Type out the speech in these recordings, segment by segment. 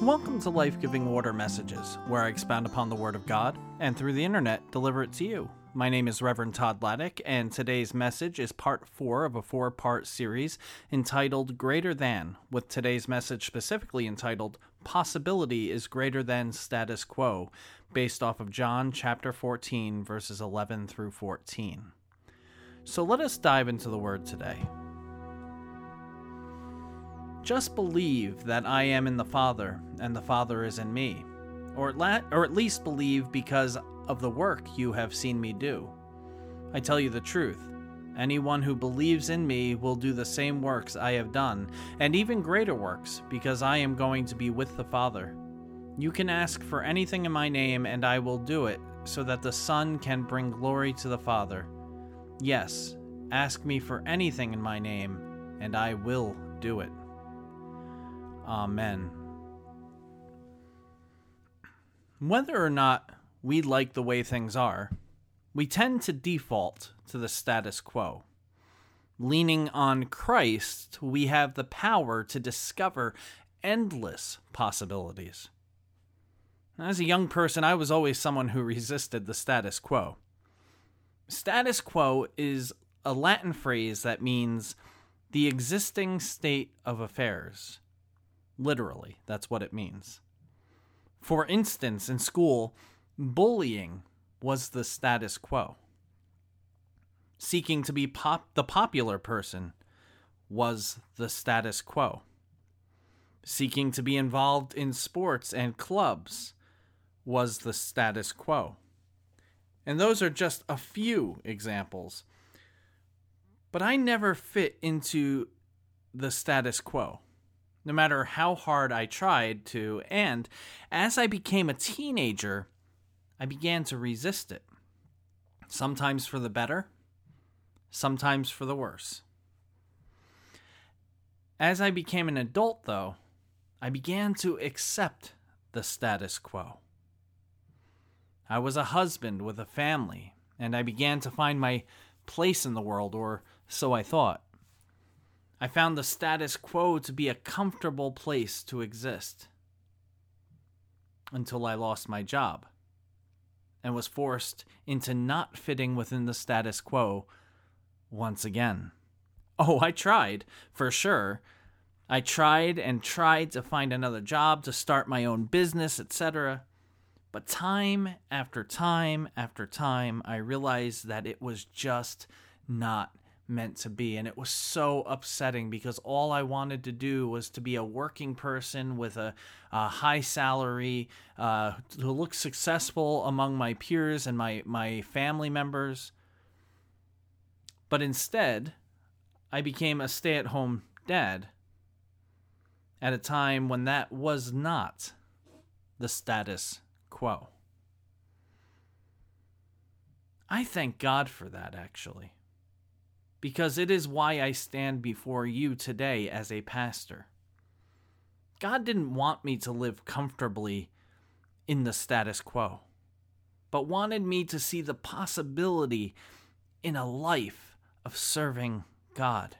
Welcome to Life-Giving Water Messages, where I expound upon the Word of God, and through the internet, deliver it to you. My name is Reverend Todd Laddick, and today's message is part 4 of a 4-part series entitled Greater Than, with today's message specifically entitled Possibility is Greater Than Status Quo, based off of John chapter 14, verses 11 through 14. So let us dive into the Word today. Just believe that I am in the Father, and the Father is in me. Or at least believe because of the work you have seen me do. I tell you the truth. Anyone who believes in me will do the same works I have done, and even greater works, because I am going to be with the Father. You can ask for anything in my name, and I will do it, so that the Son can bring glory to the Father. Yes, ask me for anything in my name, and I will do it. Amen. Whether or not we like the way things are, we tend to default to the status quo. Leaning on Christ, we have the power to discover endless possibilities. As a young person, I was always someone who resisted the status quo. Status quo is a Latin phrase that means the existing state of affairs. Literally, that's what it means. For instance, in school, bullying was the status quo. Seeking to be the popular person was the status quo. Seeking to be involved in sports and clubs was the status quo. And those are just a few examples. But I never fit into the status quo, no matter how hard I tried to, and as I became a teenager, I began to resist it. Sometimes for the better, sometimes for the worse. As I became an adult, though, I began to accept the status quo. I was a husband with a family, and I began to find my place in the world, or so I thought. I found the status quo to be a comfortable place to exist until I lost my job and was forced into not fitting within the status quo once again. Oh, I tried, for sure. I tried and tried to find another job, to start my own business, etc. But time after time after time, I realized that it was just not meant to be, and it was so upsetting because all I wanted to do was to be a working person with a high salary, to look successful among my peers and my family members. But instead, I became a stay-at-home dad at a time when that was not the status quo. I thank God for that, actually, because it is why I stand before you today as a pastor. God didn't want me to live comfortably in the status quo, but wanted me to see the possibility in a life of serving God.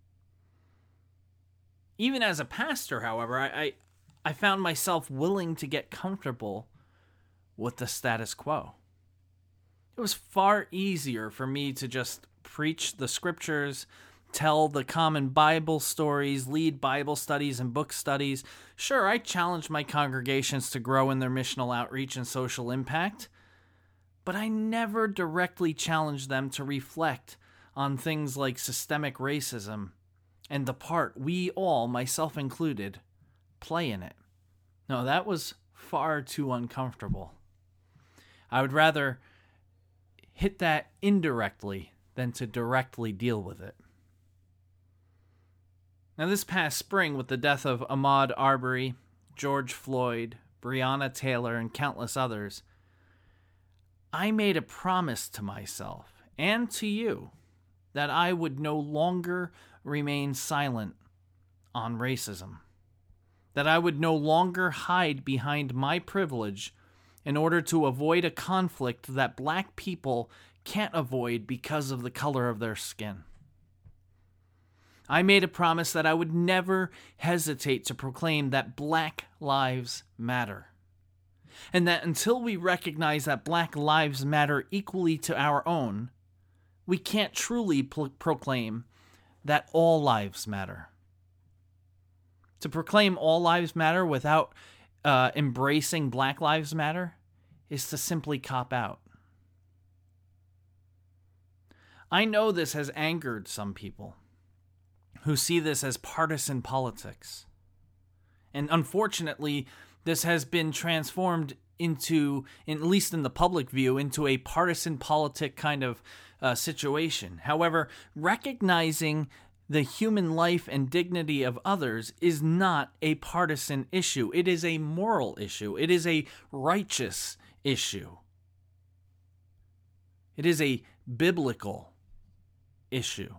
Even as a pastor, however, I found myself willing to get comfortable with the status quo. It was far easier for me to just preach the scriptures, tell the common Bible stories, lead Bible studies and book studies. Sure, I challenged my congregations to grow in their missional outreach and social impact, but I never directly challenged them to reflect on things like systemic racism and the part we all, myself included, play in it. No, that was far too uncomfortable. I would rather hit that indirectly than to directly deal with it. Now, this past spring, with the death of Ahmaud Arbery, George Floyd, Breonna Taylor, and countless others, I made a promise to myself and to you that I would no longer remain silent on racism, that I would no longer hide behind my privilege in order to avoid a conflict that Black people can't avoid because of the color of their skin. I made a promise that I would never hesitate to proclaim that Black Lives Matter. And that until we recognize that Black lives matter equally to our own, we can't truly proclaim that all lives matter. To proclaim all lives matter without embracing Black Lives Matter is to simply cop out. I know this has angered some people who see this as partisan politics. And unfortunately, this has been transformed into, at least in the public view, into a partisan politic kind of situation. However, recognizing the human life and dignity of others is not a partisan issue. It is a moral issue. It is a righteous issue. It is a biblical issue.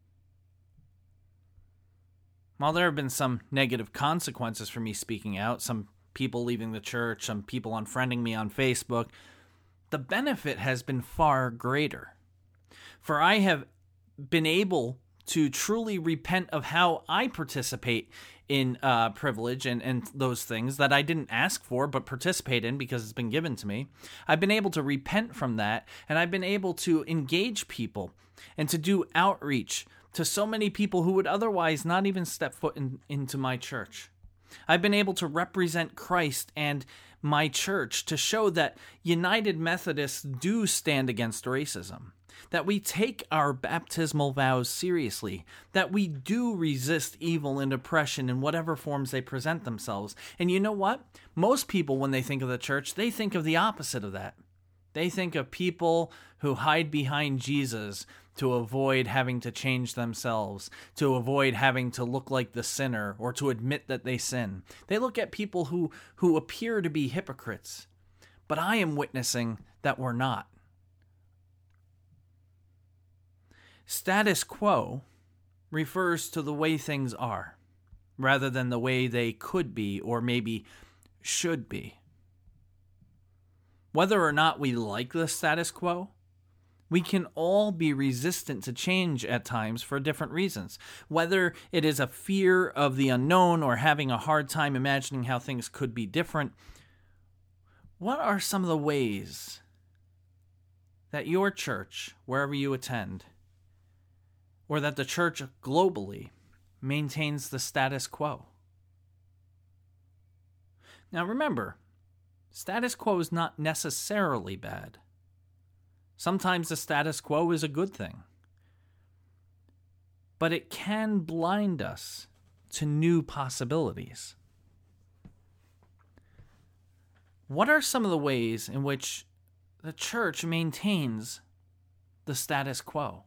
While there have been some negative consequences for me speaking out, some people leaving the church, some people unfriending me on Facebook, the benefit has been far greater. For I have been able to truly repent of how I participate in privilege and those things that I didn't ask for but participate in because it's been given to me. I've been able to repent from that, and I've been able to engage people and to do outreach to so many people who would otherwise not even step foot into my church. I've been able to represent Christ and my church to show that United Methodists do stand against racism, that we take our baptismal vows seriously, that we do resist evil and oppression in whatever forms they present themselves. And you know what? Most people, when they think of the church, they think of the opposite of that. They think of people who hide behind Jesus to avoid having to change themselves, to avoid having to look like the sinner or to admit that they sin. They look at people who appear to be hypocrites. But I am witnessing that we're not. Status quo refers to the way things are, rather than the way they could be or maybe should be. Whether or not we like the status quo, we can all be resistant to change at times for different reasons. Whether it is a fear of the unknown or having a hard time imagining how things could be different, what are some of the ways that your church, wherever you attend, or that the church globally maintains the status quo? Now remember, status quo is not necessarily bad. Sometimes the status quo is a good thing. But it can blind us to new possibilities. What are some of the ways in which the church maintains the status quo?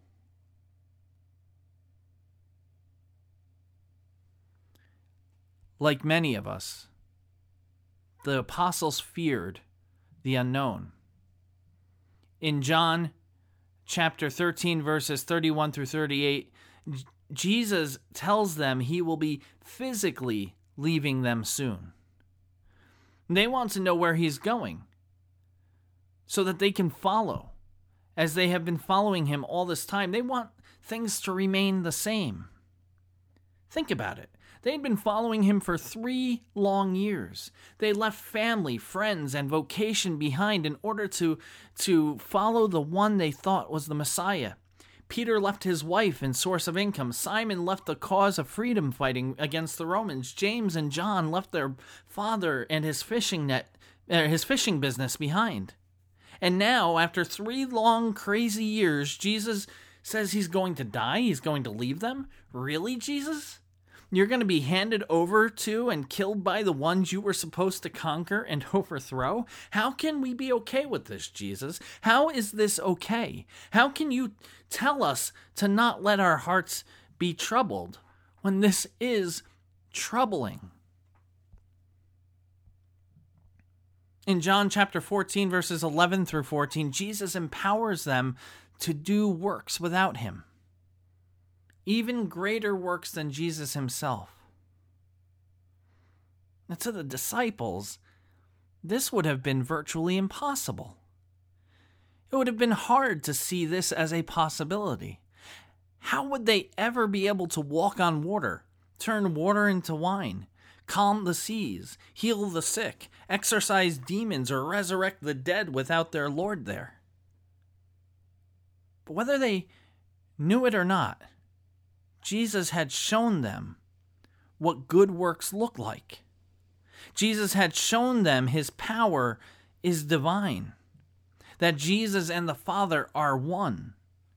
Like many of us, the apostles feared the unknown. In John chapter 13, verses 31 through 38, Jesus tells them he will be physically leaving them soon. They want to know where he's going so that they can follow, as they have been following him all this time. They want things to remain the same. Think about it. They'd been following him for 3 long years. They left family, friends, and vocation behind in order to follow the one they thought was the Messiah. Peter left his wife and source of income. Simon left the cause of freedom fighting against the Romans. James and John left their father and his fishing business behind. And now, after 3 long, crazy years, Jesus says he's going to die? He's going to leave them? Really, Jesus? You're going to be handed over to and killed by the ones you were supposed to conquer and overthrow? How can we be okay with this, Jesus? How is this okay? How can you tell us to not let our hearts be troubled when this is troubling? In John chapter 14, verses 11 through 14, Jesus empowers them to do works without him. Even greater works than Jesus himself. Now, to the disciples, this would have been virtually impossible. It would have been hard to see this as a possibility. How would they ever be able to walk on water, turn water into wine, calm the seas, heal the sick, exorcise demons, or resurrect the dead without their Lord there? But whether they knew it or not, Jesus had shown them what good works look like. Jesus had shown them his power is divine, that Jesus and the Father are one.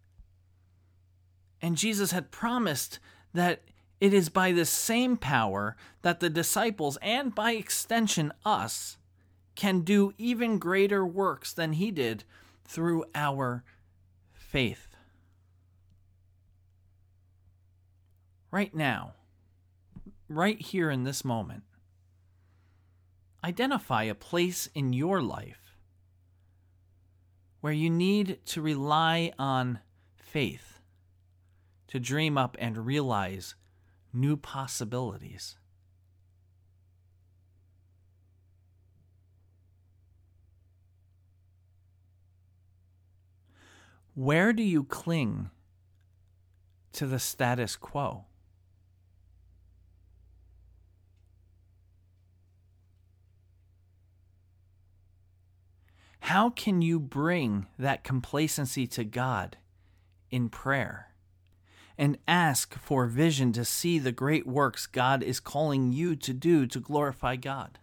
And Jesus had promised that it is by this same power that the disciples, and by extension us, can do even greater works than he did through our faith. Right now, right here in this moment, identify a place in your life where you need to rely on faith to dream up and realize new possibilities. Where do you cling to the status quo? How can you bring that complacency to God in prayer and ask for vision to see the great works God is calling you to do to glorify God?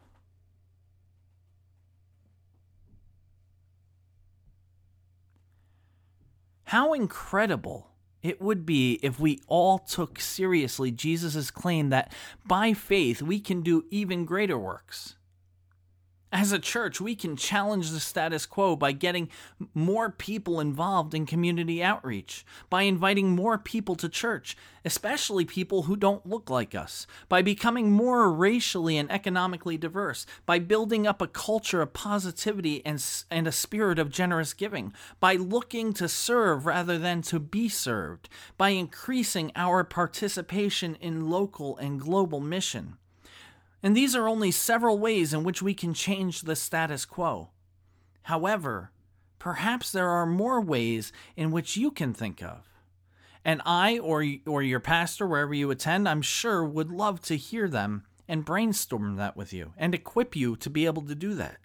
How incredible it would be if we all took seriously Jesus' claim that by faith we can do even greater works. As a church, we can challenge the status quo by getting more people involved in community outreach, by inviting more people to church, especially people who don't look like us, by becoming more racially and economically diverse, by building up a culture of positivity and a spirit of generous giving, by looking to serve rather than to be served, by increasing our participation in local and global mission. And these are only several ways in which we can change the status quo. However, perhaps there are more ways in which you can think of. And I or your pastor, wherever you attend, I'm sure would love to hear them and brainstorm that with you and equip you to be able to do that.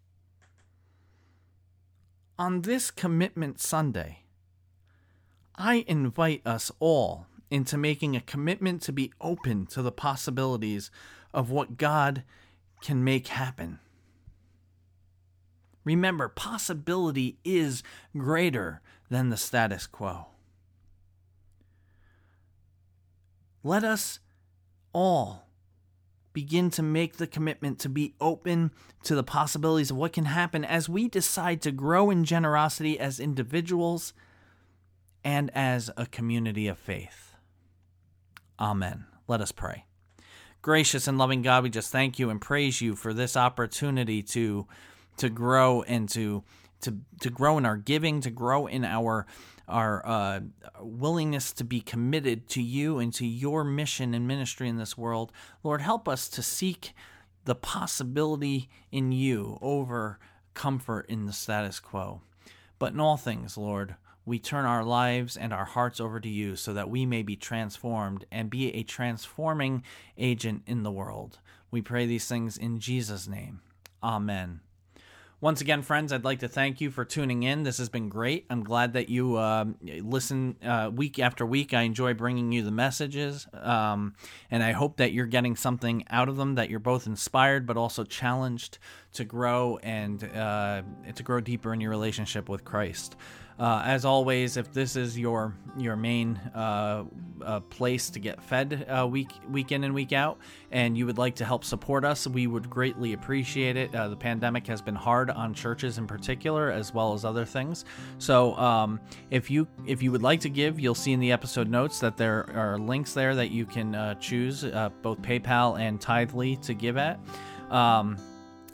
On this Commitment Sunday, I invite us all into making a commitment to be open to the possibilities of what God can make happen. Remember, possibility is greater than the status quo. Let us all begin to make the commitment to be open to the possibilities of what can happen as we decide to grow in generosity as individuals and as a community of faith. Amen. Let us pray. Gracious and loving God, we just thank you and praise you for this opportunity to grow and to grow in our giving, to grow in our willingness to be committed to you and to your mission and ministry in this world. Lord, help us to seek the possibility in you over comfort in the status quo. But in all things, Lord, we turn our lives and our hearts over to you so that we may be transformed and be a transforming agent in the world. We pray these things in Jesus' name. Amen. Once again, friends, I'd like to thank you for tuning in. This has been great. I'm glad that you listen week after week. I enjoy bringing you the messages, and I hope that you're getting something out of them, that you're both inspired but also challenged to grow and to grow deeper in your relationship with Christ. As always, if this is your main place to get fed week in and week out, and you would like to help support us, we would greatly appreciate it. The pandemic has been hard on churches in particular, as well as other things. So if you would like to give, you'll see in the episode notes that there are links there that you can choose both PayPal and Tithely to give at.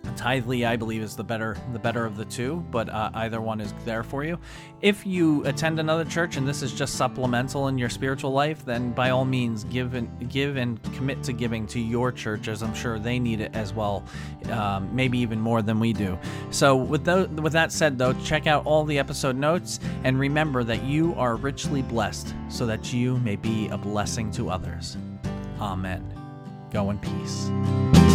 Tithely, I believe, is the better of the two, but either one is there for you. If you attend another church and this is just supplemental in your spiritual life, then by all means give and commit to giving to your church, as I'm sure they need it as well, maybe even more than we do. So with that said, though, check out all the episode notes and remember that you are richly blessed so that you may be a blessing to others. Amen. Go in peace.